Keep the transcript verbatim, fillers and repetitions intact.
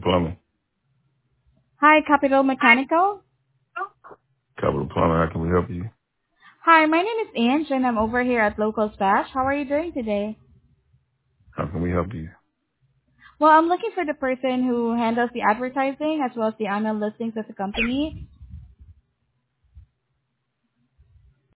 Plumbing. Hi, Capital Mechanical. Capital Plumbing, how can we help you? Hi, my name is Ange, and I'm over here at Local Splash. How are you doing today? How can we help you? Well, I'm looking for the person who handles the advertising as well as the annual listings of the company.